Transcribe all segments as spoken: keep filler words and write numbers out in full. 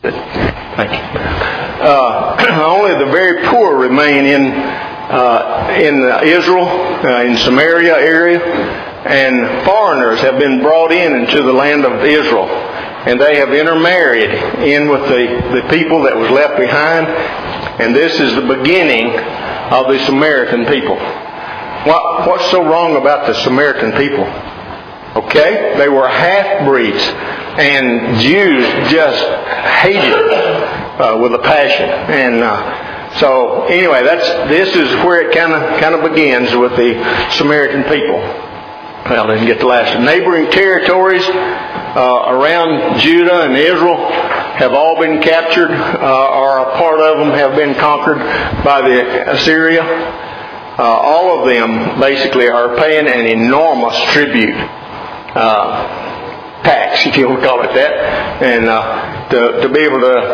Thank you. Uh, only the very poor remain in uh, in Israel, uh, in Samaria area, and foreigners have been brought in into the land of Israel, and they have intermarried in with the, the people that was left behind, and this is the beginning of the Samaritan people. What, what's so wrong about the Samaritan people? Okay, they were half-breeds, and Jews just hated uh, with a passion. And uh, so, anyway, that's this is where it kind of kind of begins with the Samaritan people. Well, I didn't get the last one. Neighboring territories uh, around Judah and Israel have all been captured, uh, or a part of them have been conquered by the Assyria. Uh, all of them basically are paying an enormous tribute. Uh, tax, if you want to call it that, and uh, to, to be able to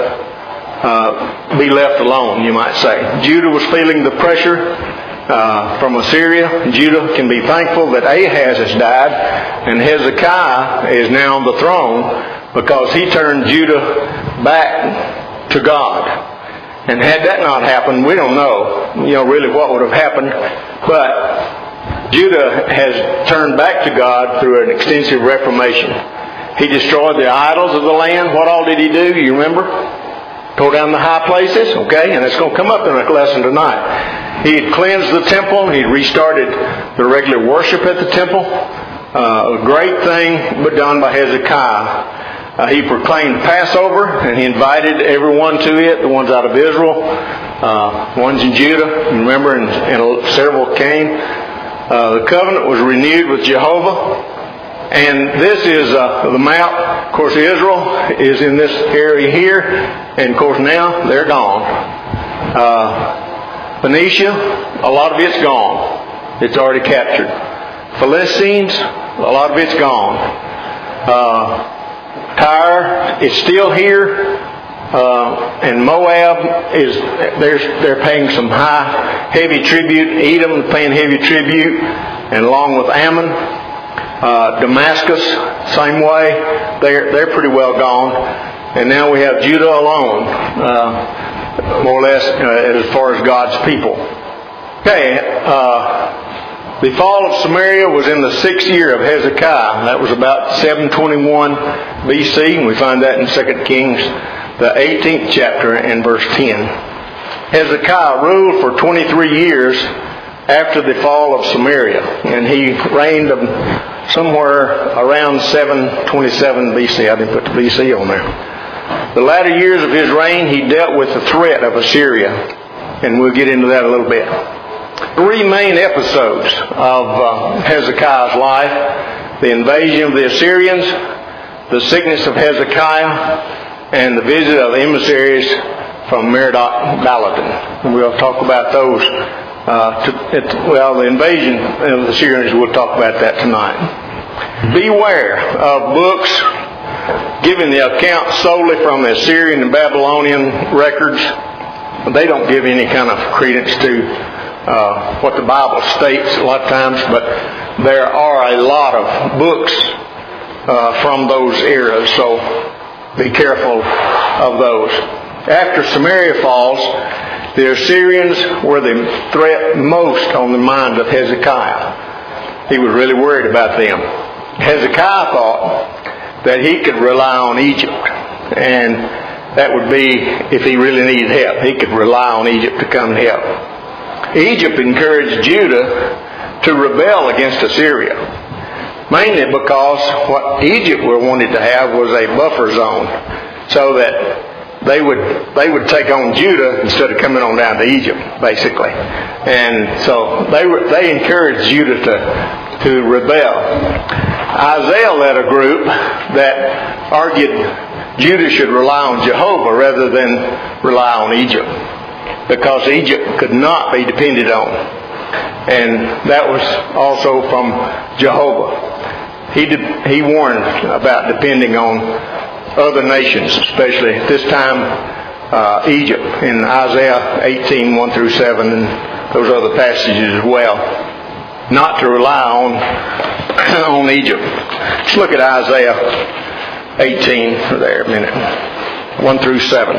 uh, be left alone, you might say. Judah was feeling the pressure uh, from Assyria. Judah can be thankful that Ahaz has died, and Hezekiah is now on the throne because he turned Judah back to God. And had that not happened, we don't know, you know, really what would have happened, but Judah has turned back to God through an extensive reformation. He destroyed the idols of the land. What all did he do? You remember? Tore down the high places, okay? And it's going to come up in a lesson tonight. He had cleansed the temple. He restarted the regular worship at the temple. Uh, a great thing but done by Hezekiah. Uh, he proclaimed Passover, and he invited everyone to it, the ones out of Israel, uh, ones in Judah, remember, and, and several came. Uh, the covenant was renewed with Jehovah, and this is uh, the map. Of course, Israel is in this area here, and of course now they're gone. Uh, Phoenicia, a lot of it's gone. It's already captured. Philistines, a lot of it's gone. Uh, Tyre is still here. Uh, and Moab is they're they're paying some high heavy tribute. Edom is paying heavy tribute, and along with Ammon, uh, Damascus, same way. They're they're pretty well gone, and now we have Judah alone, uh, more or less uh, as far as God's people. Okay, uh, the fall of Samaria was in the sixth year of Hezekiah. That was about seven twenty-one B C, and we find that in Second Kings, the eighteenth chapter and verse ten. Hezekiah ruled for twenty-three years after the fall of Samaria, and he reigned somewhere around seven twenty-seven B C. I didn't put the B C on there. The latter years of his reign, he dealt with the threat of Assyria, and we'll get into that a little bit. Three main episodes of uh, Hezekiah's life: the invasion of the Assyrians, the sickness of Hezekiah, and the visit of emissaries from Merodach Baladan. And we'll talk about those. Uh, to, it, well, the invasion of the Assyrians, we'll talk about that tonight. Beware of books giving the account solely from the Assyrian and Babylonian records. They don't give any kind of credence to uh, what the Bible states a lot of times, but there are a lot of books uh, from those eras, so be careful of those. After Samaria falls, the Assyrians were the threat most on the mind of Hezekiah. He was really worried about them. Hezekiah thought that he could rely on Egypt, and that would be if he really needed help. He could rely on Egypt to come and help. Egypt encouraged Judah to rebel against Assyria, mainly because what Egypt wanted to have was a buffer zone, so that they would they would take on Judah instead of coming on down to Egypt, basically. And so they were, they encouraged Judah to to rebel. Isaiah led a group that argued Judah should rely on Jehovah rather than rely on Egypt, because Egypt could not be depended on. And that was also from Jehovah. He did, he warned about depending on other nations, especially at this time uh, Egypt, in Isaiah eighteen, one through seven, and those other passages as well. Not to rely on on Egypt. Let's look at Isaiah eighteen for there a minute. one through seven.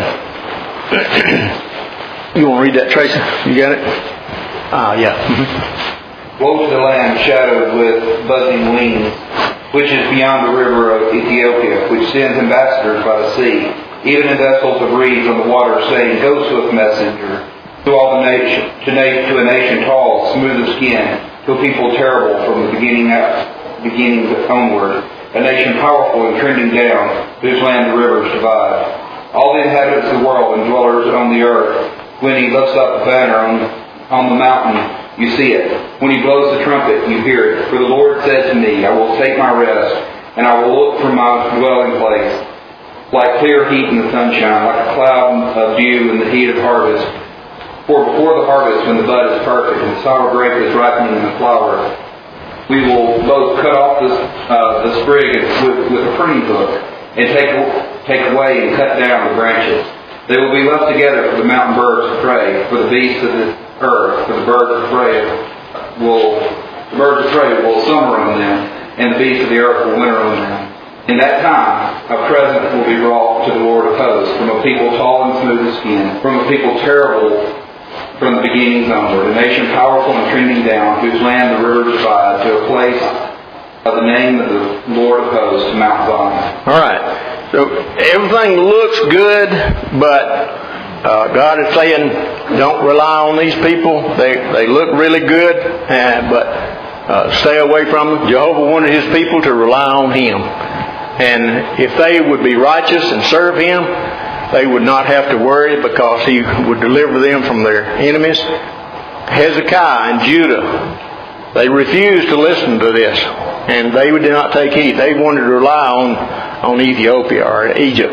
You want to read that, Tracy? You got it? Ah, uh, yeah. Mm-hmm. Woe to the land shadowed with buzzing wings, which is beyond the river of Ethiopia, which sends ambassadors by the sea, even in vessels of reeds on the water, saying, Go, swift messenger, to all the nation, to, na- to a nation tall, smooth of skin, to a people terrible from the beginning out, beginning onward, a nation powerful and trending down, whose land the rivers divide. All the inhabitants of the world and dwellers on the earth, when he lifts up a banner on, on the mountain, you see it. When he blows the trumpet, you hear it. For the Lord said to me, I will take my rest, and I will look from my dwelling place, like clear heat in the sunshine, like a cloud of dew in the heat of harvest. For before the harvest, when the bud is perfect, and the sour grape is ripening in the flower, we will both cut off the, uh, the sprig with, with a pruning hook, and take, take away and cut down the branches. They will be left together for the mountain birds of prey, for the beasts of the earth, for the birds of prey will the birds of prey will summer on them, and the beasts of the earth will winter on them. In that time, a present will be brought to the Lord of hosts, from a people tall and smooth of skin, from a people terrible from the beginnings onward, a nation powerful and trending down, whose land the river divides, to a place of the name of the Lord of hosts, Mount Zion. All right. So everything looks good, but uh, God is saying, don't rely on these people. They they look really good, uh, but uh, stay away from them. Jehovah wanted His people to rely on Him. And if they would be righteous and serve Him, they would not have to worry, because He would deliver them from their enemies. Hezekiah and Judah, they refused to listen to this, and they did not take heed. They wanted to rely on, on Ethiopia or Egypt.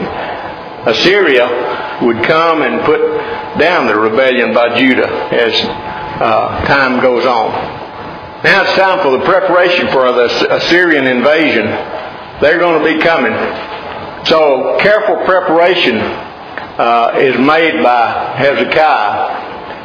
Assyria would come and put down the rebellion by Judah as uh, time goes on. Now it's time for the preparation for the Assyrian invasion. They're going to be coming. So careful preparation uh, is made by Hezekiah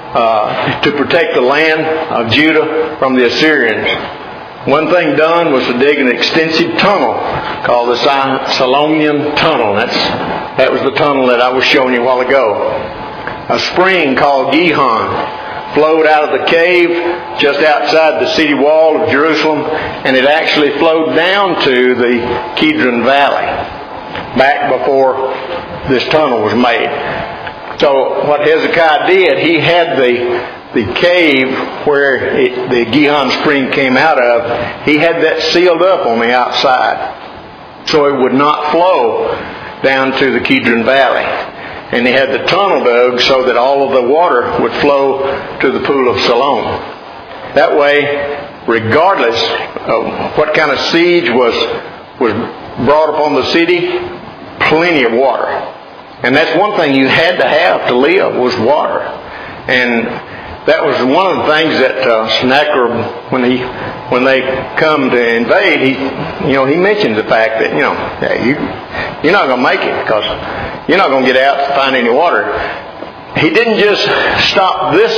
uh, to protect the land of Judah from the Assyrians. One thing done was to dig an extensive tunnel called the Solomon Tunnel. That's, that was the tunnel that I was showing you a while ago. A spring called Gihon flowed out of the cave just outside the city wall of Jerusalem, and it actually flowed down to the Kidron Valley back before this tunnel was made. So what Hezekiah did, he had the the cave where it, the Gihon spring came out of, he had that sealed up on the outside so it would not flow down to the Kidron Valley. And he had the tunnel dug so that all of the water would flow to the pool of Siloam. That way, regardless of what kind of siege was, was brought upon the city, plenty of water. And that's one thing you had to have to live, was water. And that was one of the things that uh, Sennacherib, when he when they come to invade, he you know he mentions the fact that you know yeah, you you're not going to make it, because you're not going to get out to find any water. He didn't just stop this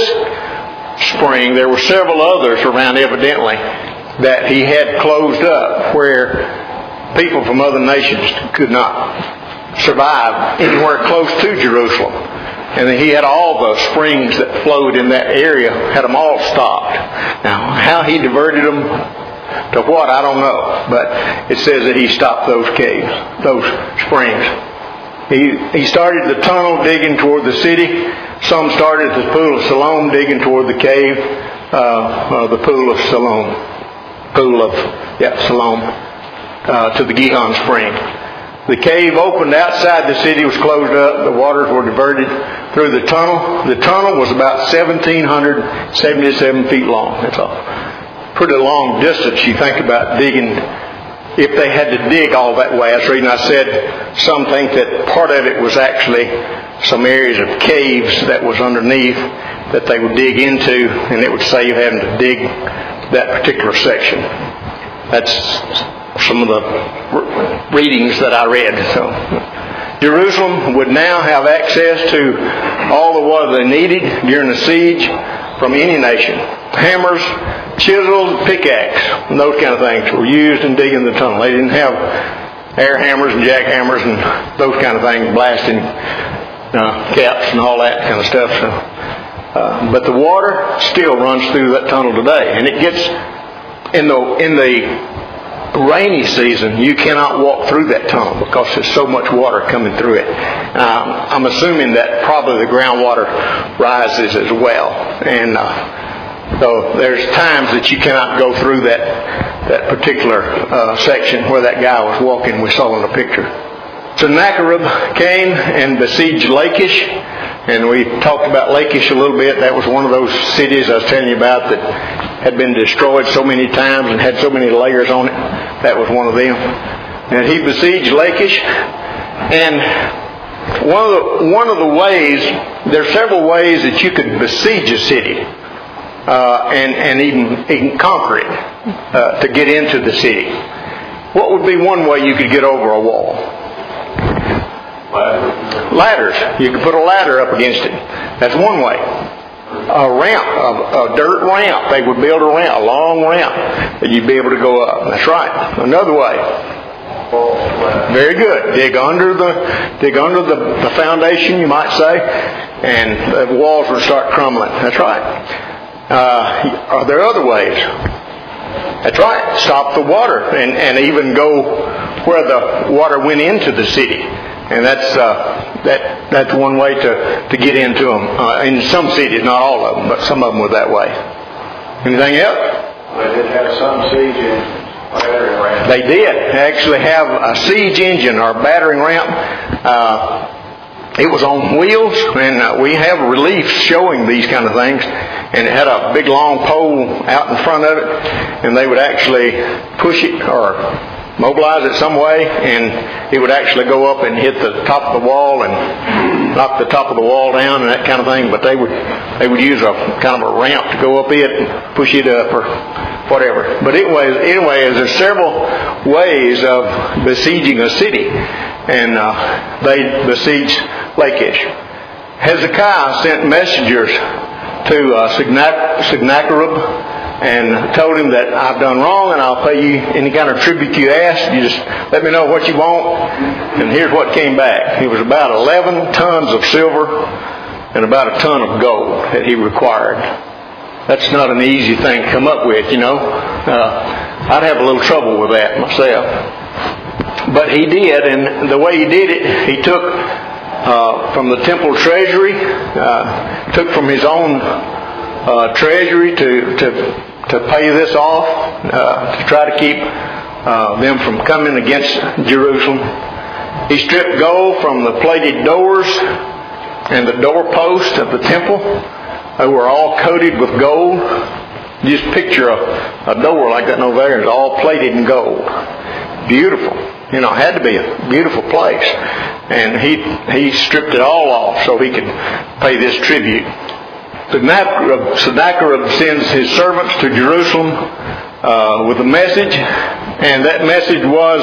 spring. There were several others around, evidently, that he had closed up, where people from other nations could not survive anywhere close to Jerusalem. And he had all the springs that flowed in that area, had them all stopped. Now, how he diverted them to what, I don't know. But it says that he stopped those caves, those springs. He he started the tunnel digging toward the city. Some started at the pool of Siloam, digging toward the cave, uh, uh, the pool of Siloam. Pool of, yeah, Siloam, uh, to the Gihon spring. The cave opened outside the city, was closed up. The waters were diverted through the tunnel. The tunnel was about one thousand seven hundred seventy-seven feet long. That's a pretty long distance. You think about digging, if they had to dig all that way. I was reading, I said some think that part of it was actually some areas of caves that was underneath that they would dig into, and it would save having to dig that particular section. That's some of the readings that I read. So, Jerusalem would now have access to all the water they needed during the siege from any nation. Hammers, chisels, pickaxe, and those kind of things were used in digging the tunnel. They didn't have air hammers and jackhammers and those kind of things, blasting uh, caps and all that kind of stuff. So, uh, but the water still runs through that tunnel today, and it gets in the in the rainy season, you cannot walk through that tunnel because there's so much water coming through it. Um, I'm assuming that probably the groundwater rises as well, and uh, so there's times that you cannot go through that that particular uh, section where that guy was walking. We saw in the picture. Sennacherib came and besieged Lachish, and we talked about Lachish a little bit. That was one of those cities I was telling you about that had been destroyed so many times and had so many layers on it. That was one of them. And he besieged Lachish, and one of the, one of the ways, there are several ways that you could besiege a city uh, and, and even, even conquer it uh, to get into the city. What would be one way you could get over a wall? Ladders. You could put a ladder up against it. That's one way. A ramp, a, a dirt ramp. They would build a ramp, a long ramp that you'd be able to go up. That's right. Another way. Very good. Dig under the dig under the, the foundation, you might say, and the walls would start crumbling. That's right. Uh, are there other ways? That's right. Stop the water and, and even go where the water went into the city. And that's uh, that that's one way to, to get into them. Uh, in some cities, not all of them, but some of them were that way. Anything else? They did have some siege engines, battering ramp. They did actually have a siege engine or battering ramp. Uh, it was on wheels, and uh, we have reliefs showing these kind of things. And it had a big long pole out in front of it, and they would actually push it or mobilize it some way, and it would actually go up and hit the top of the wall and knock the top of the wall down and that kind of thing. But they would they would use a kind of a ramp to go up it and push it up or whatever. But anyway, anyway, there's several ways of besieging a city, and uh, they besieged Lachish. Hezekiah sent messengers to uh, Sennacherib and told him that I've done wrong and I'll pay you any kind of tribute you ask. You just let me know what you want. And here's what came back. It was about eleven tons of silver and about a ton of gold that he required. That's not an easy thing to come up with, you know. Uh, I'd have a little trouble with that myself. But he did, and the way he did it, he took uh, from the temple treasury, uh, took from his own uh, treasury to to to pay this off, uh, to try to keep uh, them from coming against Jerusalem. He stripped gold from the plated doors and the doorposts of the temple. They were all coated with gold. Just picture a, a door like that over there. It's all plated in gold. Beautiful. You know, it had to be a beautiful place. And he he stripped it all off so he could pay this tribute. Sennacherib, Sennacherib sends his servants to Jerusalem uh, with a message, and that message was,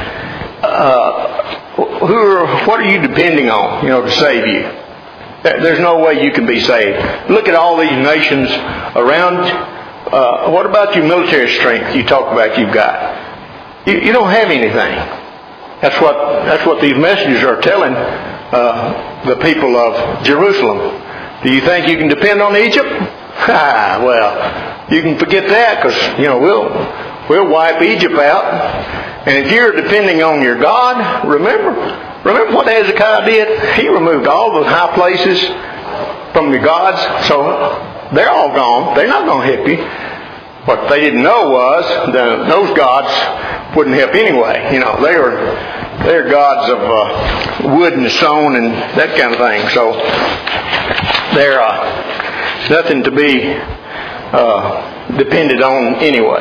uh, "Who are, what are you depending on, you know, to save you? There's no way you can be saved. Look at all these nations around. Uh, what about your military strength? You talk about you've got. You, you don't have anything." That's what that's what these messengers are telling uh, the people of Jerusalem. Do you think you can depend on Egypt? Ha, well, you can forget that, because, you know, we'll we'll wipe Egypt out. And if you're depending on your God, remember, remember what Hezekiah did? He removed all the high places from the gods, so they're all gone. They're not going to help you. What they didn't know was that those gods wouldn't help anyway. You know, they were they're gods of uh, wood and stone and that kind of thing. So they're uh, nothing to be uh, depended on anyway.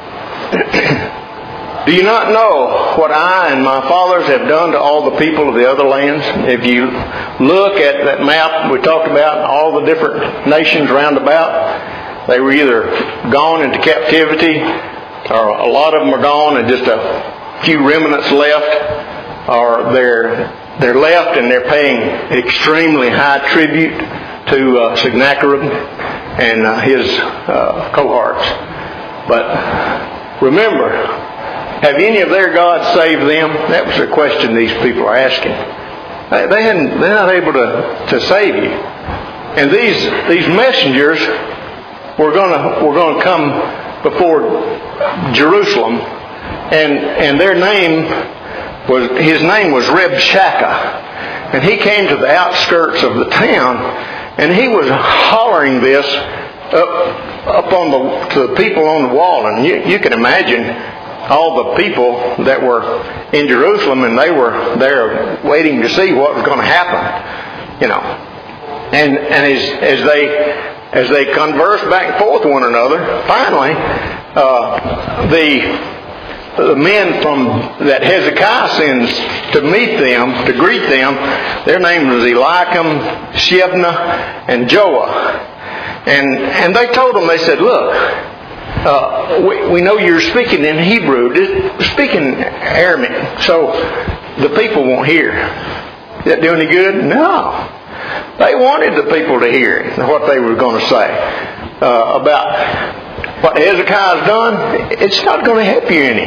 Do you not know what I and my fathers have done to all the people of the other lands? If you look at that map we talked about, all the different nations round about, they were either gone into captivity, or a lot of them are gone and just a few remnants left, or they're they're left and they're paying extremely high tribute to uh, Sennacherib and uh, his uh, cohorts. But remember, Have any of their gods saved them? That was the question these people are asking. They, they hadn't, they're not able to, to save you. And these these messengers were gonna were gonna come before Jerusalem, and and their name was his name was Rabshakeh. And he came to the outskirts of the town, and he was hollering this up, up on the, to the people on the wall. And you, you can imagine all the people that were in Jerusalem, and they were there waiting to see what was going to happen, you know. And and as as they as they conversed back and forth with one another, finally, uh, the The men from that Hezekiah sends to meet them, to greet them, their names was Eliakim, Shebna, and Joah. And and they told them, they said, look, uh, we, we know you're speaking in Hebrew, speaking Aramaic, so the people won't hear. Is that do any good? No. They wanted the people to hear what they were going to say uh, about what Hezekiah's done. It's not going to help you any.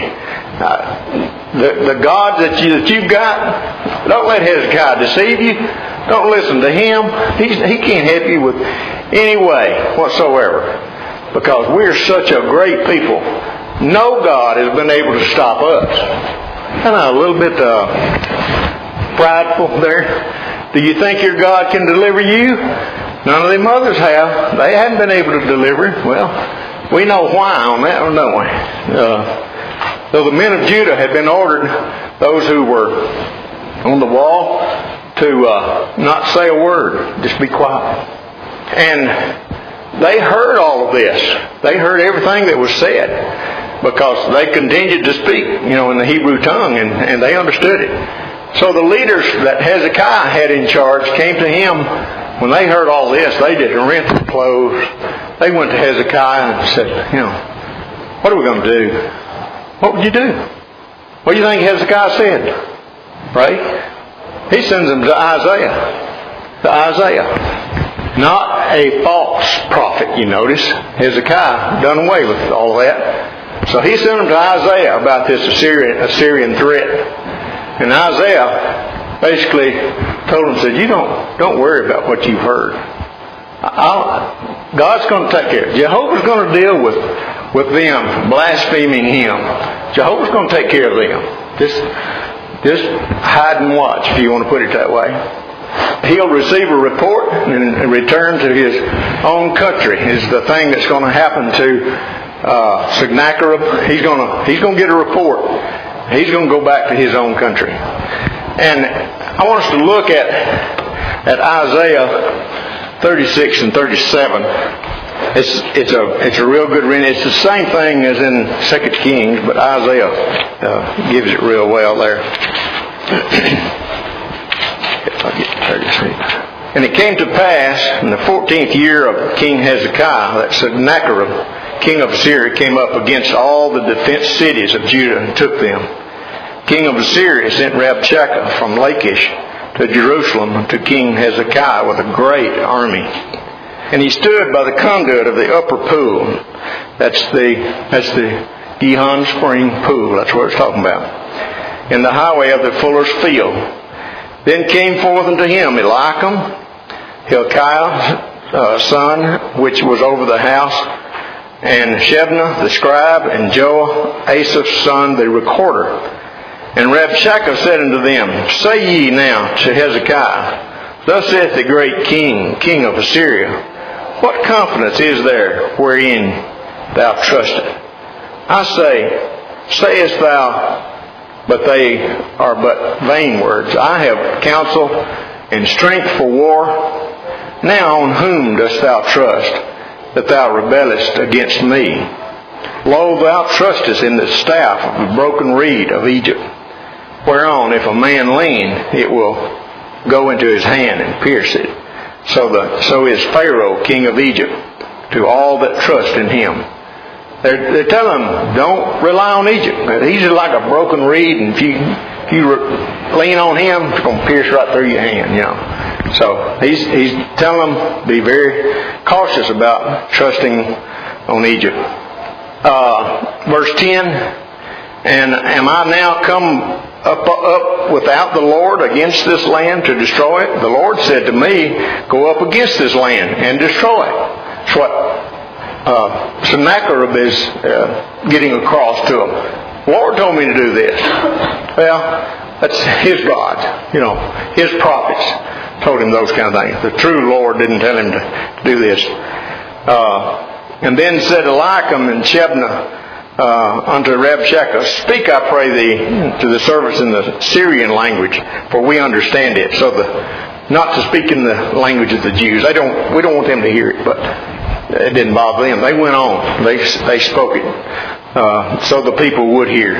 Uh, the, the God that, you, that you've got, don't let Hezekiah deceive you. Don't listen to him. He's, he can't help you with any way whatsoever. Because we're such a great people. No God has been able to stop us. Kind of a little bit uh, prideful there. Do you think your God can deliver you? None of them others have. They haven't been able to deliver. Well, we know why on that, don't we? Uh, so the men of Judah had been ordered, those who were on the wall, to uh, not say a word, just be quiet. And they heard all of this. They heard everything that was said because they continued to speak, you know, in the Hebrew tongue, and, and they understood it. So the leaders that Hezekiah had in charge came to him. When they heard all this, they didn't rent their clothes. They went to Hezekiah and said, you know, what are we going to do? What would you do? What do you think Hezekiah said? Right? He sends them to Isaiah. To Isaiah. Not a false prophet, you notice. Hezekiah done away with all of that. So he sent them to Isaiah about this Assyrian, Assyrian threat. And Isaiah basically told him, said, you don't don't worry about what you've heard. I'll, God's going to take care of it. Jehovah's going to deal with, with them blaspheming Him. Jehovah's going to take care of them. Just, just hide and watch, if you want to put it that way. He'll receive a report and return to his own country is the thing that's going to happen to uh, Sennacherib. He's going to he's going to get a report. He's going to go back to his own country. And I want us to look at at Isaiah thirty-six and thirty-seven. It's it's a it's a real good reading. It's the same thing as in Second Kings, but Isaiah uh, gives it real well there. If I get thirty-six. And it came to pass in the fourteenth year of King Hezekiah that Sennacherib, king of Assyria, came up against all the defense cities of Judah and took them. King of Assyria sent Rabshakeh from Lachish to Jerusalem to King Hezekiah with a great army. And he stood by the conduit of the upper pool. That's the that's the Gihon spring pool. That's what it's talking about. In the highway of the fuller's field. Then came forth unto him Eliakim, Hilkiah's uh, son, which was over the house, and Shebna the scribe, and Joah, Asaph's son, the recorder. And Rabshakeh said unto them, Say ye now to Hezekiah, Thus saith the great king, king of Assyria, What confidence is there wherein thou trustest? I say, sayest thou, but they are but vain words. I have counsel and strength for war. Now on whom dost thou trust, that thou rebellest against me? Lo, thou trustest in the staff of the broken reed of Egypt, whereon if a man lean, it will go into his hand and pierce it. So the so is Pharaoh, king of Egypt, to all that trust in him. They're, they're telling him, don't rely on Egypt. He's just like a broken reed, and if you, if you lean on him, it's going to pierce right through your hand, you know. So he's he's telling them, be very cautious about trusting on Egypt. Uh, verse ten, And am I now come up, up without the Lord against this land to destroy it? The Lord said to me, go up against this land and destroy it. That's what uh, Sennacherib is uh, getting across to him. The Lord told me to do this. Well, that's his God. You know, his prophets told him those kind of things. The true Lord didn't tell him to do this. Uh, and then said Eliakim and Shebna uh, unto Rabshakeh, speak, I pray thee, to the servants in the Syrian language, for we understand it. So the not to speak in the language of the Jews. They don't. We don't want them to hear it, but it didn't bother them. They went on. They they spoke it uh, so the people would hear.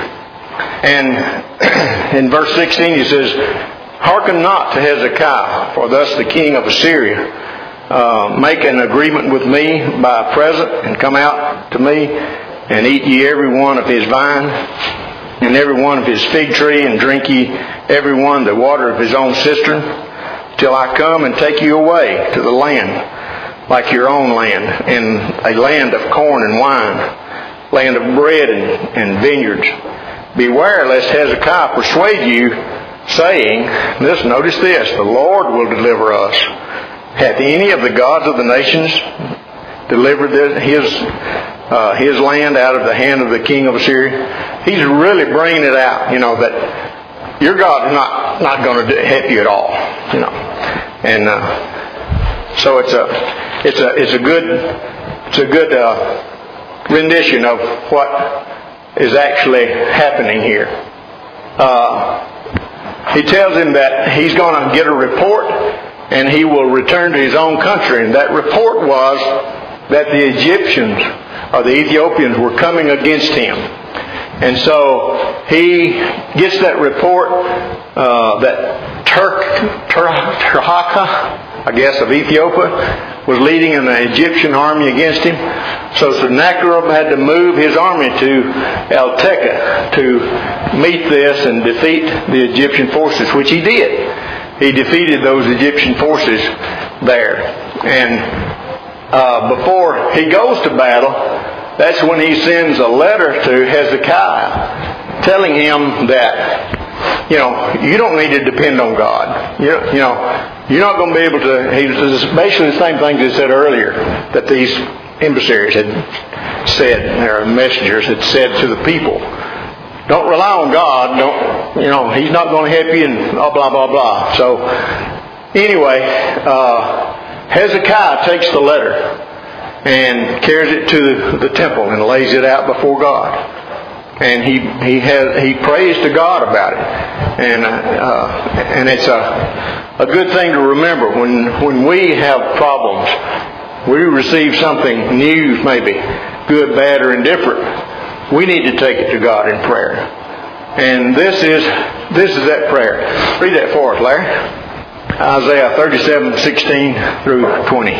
And in verse sixteen, he says, hearken not to Hezekiah, for thus the king of Assyria uh, make an agreement with me by a present, and come out to me, and eat ye every one of his vine, and every one of his fig tree, and drink ye every one the water of his own cistern, till I come and take you away to the land like your own land, and a land of corn and wine, land of bread and, and vineyards. Beware lest Hezekiah persuade you, saying, this, notice this, the Lord will deliver us. Hath any of the gods of the nations delivered his uh, his land out of the hand of the king of Assyria? He's really bringing it out, you know, that your God is not, not going to help you at all, you know. And uh, so it's a it's a it's a good it's a good uh, rendition of what is actually happening here. Uh, he tells him that he's going to get a report and he will return to his own country. And that report was that the Egyptians or the Ethiopians were coming against him. And so he gets that report uh, that Turk, Tur, Turhaka, I guess, of Ethiopia, was leading an Egyptian army against him. So Sennacherib had to move his army to Eltekeh to meet this and defeat the Egyptian forces, which he did. He defeated those Egyptian forces there. And uh, before he goes to battle, that's when he sends a letter to Hezekiah telling him that, you know, you don't need to depend on God. You, you know, you're not going to be able to... He was basically the same thing he said earlier, that these emissaries had said, or messengers had said to the people. Don't rely on God. Don't, you know, He's not going to help you, and blah, blah, blah, blah. So, anyway, uh, Hezekiah takes the letter and carries it to the temple and lays it out before God. And he he has he prays to God about it, and uh, and it's a a good thing to remember when when we have problems, we receive something new, maybe good, bad, or indifferent. We need to take it to God in prayer, and this is this is that prayer. Read that for us, Larry. Isaiah thirty-seven, sixteen through twenty.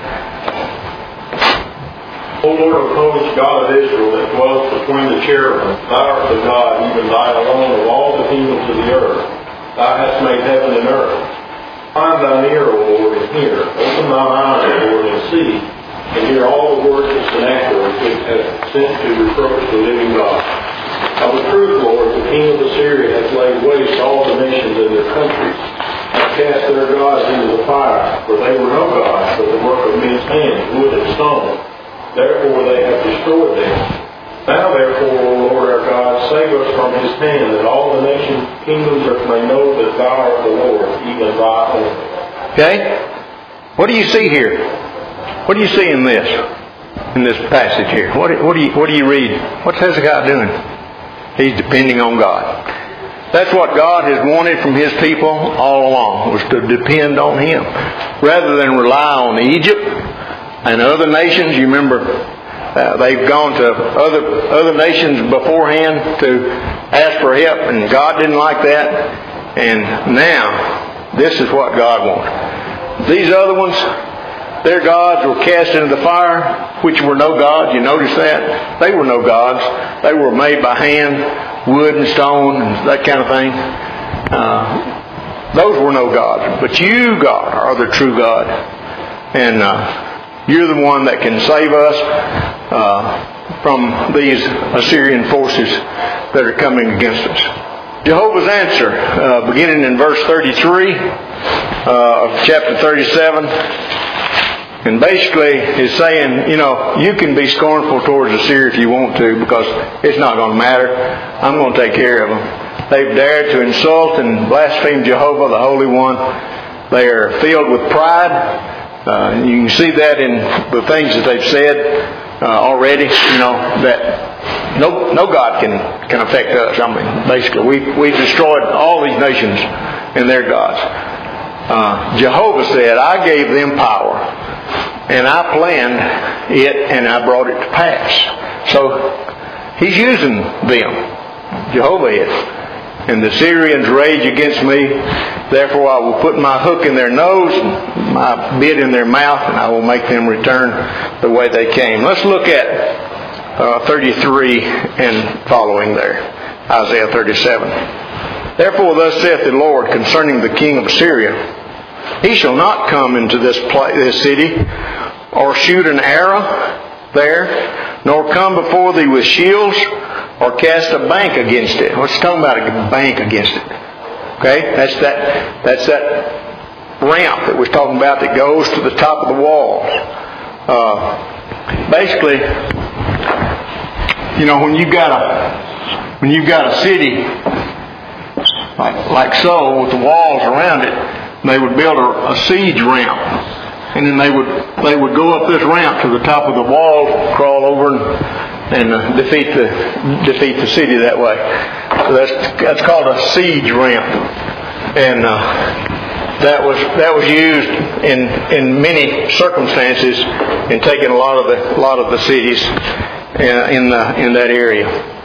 O Lord of hosts, God of Israel, that dwellest between the cherubim, thou art the God, even thou alone of all the kingdoms of the earth. Thou hast made heaven and earth. Find thine ear, O Lord, and hear. Open thine eyes, O Lord, and see, and hear all the words of Sennacherib, which hath sent to reproach the living God. Of a truth, Lord, the king of Assyria hath laid waste all the nations and their countries, and cast their gods into the fire, for they were no gods, but the work of men's hands, wood and stone. Therefore they have destroyed them. Now therefore, O Lord our God, save us from his hand, that all the nations, kingdoms may know that thou art the Lord, even thou only. Okay? What do you see here? What do you see in this? In this passage here? What, what do you what do you read? What's Hezekiah doing? He's depending on God. That's what God has wanted from His people all along, was to depend on Him. Rather than rely on Egypt and other nations. You remember uh, they've gone to other other nations beforehand to ask for help, and God didn't like that. And now, this is what God wants. These other ones, their gods were cast into the fire, which were no gods. You notice that? They were no gods. They were made by hand, wood and stone and that kind of thing. Uh, those were no gods. But you, God, are the true God. And uh, you're the one that can save us uh, from these Assyrian forces that are coming against us. Jehovah's answer, uh, beginning in verse thirty-three uh, of chapter thirty-seven, and basically is saying, you know, you can be scornful towards Assyria if you want to, because it's not going to matter. I'm going to take care of them. They've dared to insult and blaspheme Jehovah, the Holy One. They are filled with pride. Uh, you can see that in the things that they've said uh, already. You know that no no God can can affect us. I mean, basically, we we destroyed all these nations and their gods. Uh, Jehovah said, "I gave them power, and I planned it, and I brought it to pass." So He's using them. Jehovah is. And the Syrians rage against me, therefore I will put my hook in their nose and my bit in their mouth, and I will make them return the way they came. Let's look at uh, thirty-three and following there. Isaiah thirty-seven. Therefore thus saith the Lord concerning the king of Assyria, he shall not come into this, place, this city, or shoot an arrow there, nor come before thee with shields, or cast a bank against it. What's he talking about, a bank against it? Okay, that's that that's that ramp that we're talking about that goes to the top of the walls. Uh, basically, you know, when you've got a when you've got a city like like so with the walls around it, they would build a, a siege ramp, and then they would they would go up this ramp to the top of the wall, crawl over and. and uh, defeat the defeat the city that way. So that's that's called a siege ramp, and uh, that was that was used in in many circumstances in taking a lot of the a lot of the cities in the in that area.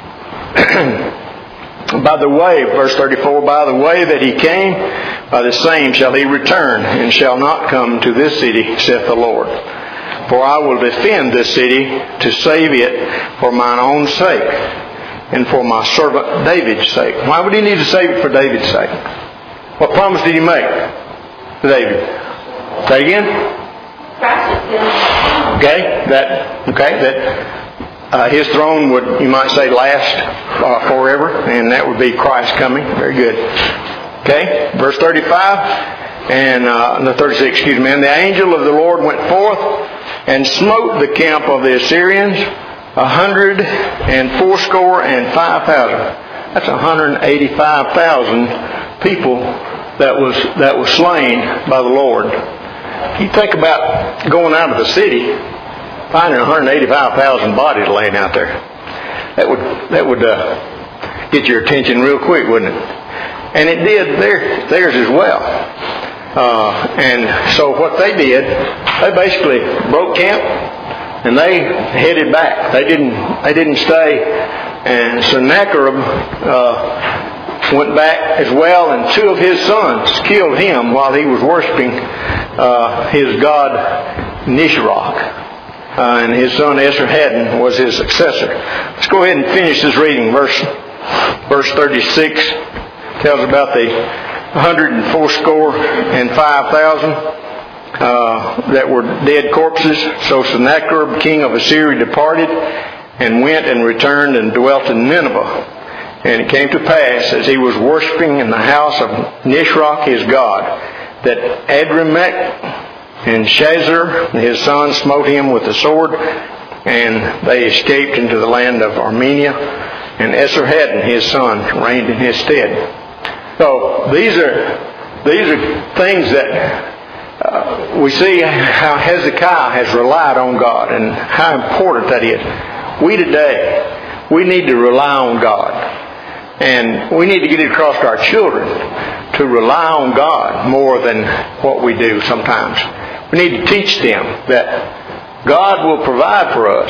By the way, verse thirty-four, by the way that he came, by the same shall he return, and shall not come to this city, saith the Lord. For I will defend this city to save it for mine own sake and for my servant David's sake. Why would he need to save it for David's sake? What promise did he make to David? Say again? Okay, that okay that uh, his throne would, you might say, last uh, forever, and that would be Christ coming. Very good. Okay, verse thirty-five and uh, the thirty-six. Excuse me. And the angel of the Lord went forth and smote the camp of the Assyrians a hundred and fourscore and five thousand. That's a hundred and eighty-five thousand people that was that was slain by the Lord. You think about going out of the city, finding one hundred eighty-five thousand bodies laying out there. That would that would uh, get your attention real quick, wouldn't it? And it did their, theirs as well. Uh, and so what they did, they basically broke camp and they headed back. They didn't they didn't stay. And Sennacherib uh, went back as well, and two of his sons killed him while he was worshiping uh, his god Nisroch. Uh, and his son Esarhaddon was his successor. Let's go ahead and finish this reading. Verse verse thirty-six tells about the one hundred and fourscore and five thousand uh, that were dead corpses. So Sennacherib, king of Assyria, departed and went and returned and dwelt in Nineveh. And it came to pass, as he was worshiping in the house of Nisroch his god, that Adrammelech and Shazer his son smote him with the sword, and they escaped into the land of Armenia, and Esarhaddon his son reigned in his stead. So these are these are things that uh, we see how Hezekiah has relied on God and how important that is. We today, we need to rely on God. And we need to get it across to our children to rely on God more than what we do sometimes. We need to teach them that God will provide for us.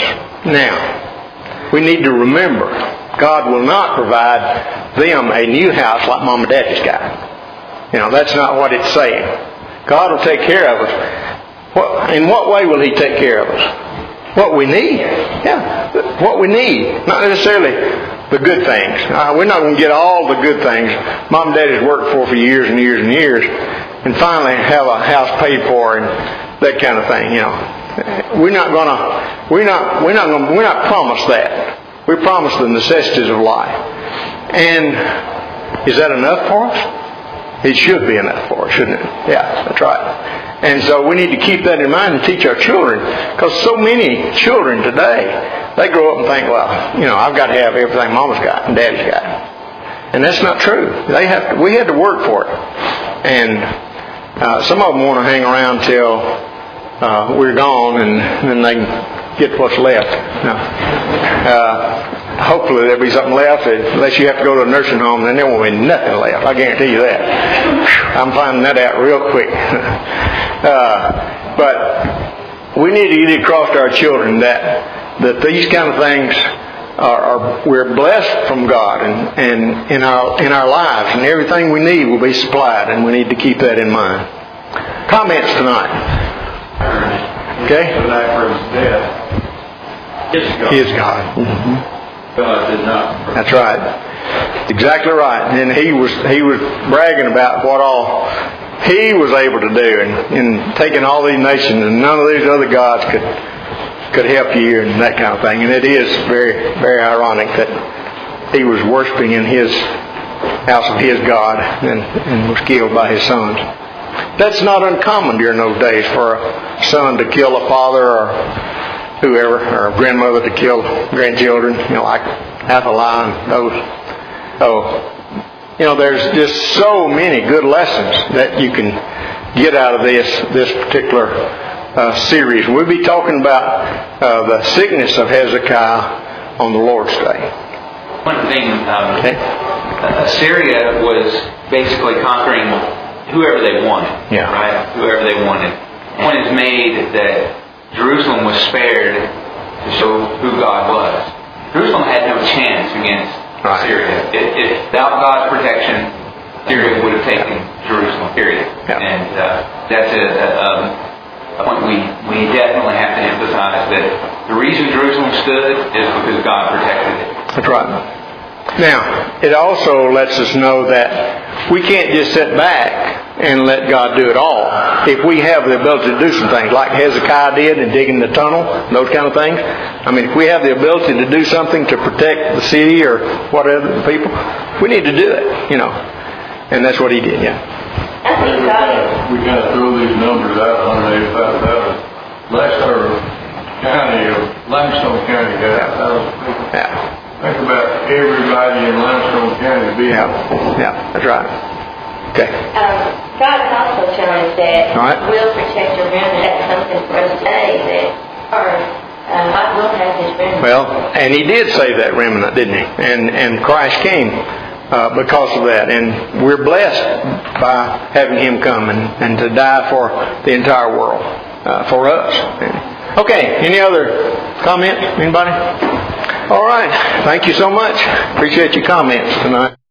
Now, we need to remember God will not provide them a new house like Mom and Daddy's got. You know, that's not what it's saying. God will take care of us. What, in what way will He take care of us? What we need. Yeah, what we need. Not necessarily the good things. Uh, we're not going to get all the good things Mom and Daddy's worked for for years and years and years, and finally have a house paid for and that kind of thing. You know, we're not going to. We're not. We're not going. We're not promised that. We're promised the necessities of life. And is that enough for us? It should be enough for us, shouldn't it? Yeah, that's right. And so we need to keep that in mind and teach our children, because so many children today, they grow up and think, well, you know, I've got to have everything Mama's got and Daddy's got. And that's not true. They have to, we had to work for it. And uh, some of them want to hang around till uh, we're gone, and then they can get what's left. No. Uh, hopefully there'll be something left, unless you have to go to a nursing home, then there won't be nothing left. I guarantee you that. I'm finding that out real quick. uh, but we need to get it across to our children that, that these kind of things are, are we're blessed from God, and, and in our in our lives, and everything we need will be supplied, and we need to keep that in mind. Comments tonight? Okay? After his death, is God. Is God. Mm-hmm. God did not. That's right. Exactly right. And he was he was bragging about what all he was able to do, and, and taking all these nations, and none of these other gods could could help you, and that kind of thing. And it is very, very ironic that he was worshiping in his house of his God, and, and was killed by his sons. That's not uncommon during those days for a son to kill a father or whoever, or a grandmother to kill grandchildren, you know, like Athaliah and those. Oh, you know, there's just so many good lessons that you can get out of this this particular uh, series. We'll be talking about uh, the sickness of Hezekiah on the Lord's Day. One thing, um, okay. Assyria was basically conquering whoever they wanted, yeah. right? Whoever they wanted. The point is made that Jerusalem was spared to show who God was. Jerusalem had no chance against right. Syria. If, if without God's protection, Syria would have taken Jerusalem, period. Yeah. And uh, that's a, a, a point we, we definitely have to emphasize, that the reason Jerusalem stood is because God protected it. That's right. Now, it also lets us know that we can't just sit back and let God do it all. If we have the ability to do some things, like Hezekiah did in digging the tunnel, those kind of things. I mean, if we have the ability to do something to protect the city or whatever, the people, we need to do it, you know. And that's what he did, yeah. I think God, we kind of throw these numbers out, one hundred eighty-five thousand. Last our county, or Limestone County, got one thousand people. Yeah. Think about everybody in Limestone County being. Yeah, yeah, that's right. Okay. Um, God has also shown us that right. will protect your remnant. That's something for us to say, that or, uh, God will have His remnant. Well, and He did save that remnant, didn't He? And and Christ came uh, because of that. And we're blessed by having Him come and, and to die for the entire world, uh, for us. And, okay, any other comments? Anybody? All right. Thank you so much. Appreciate your comments tonight.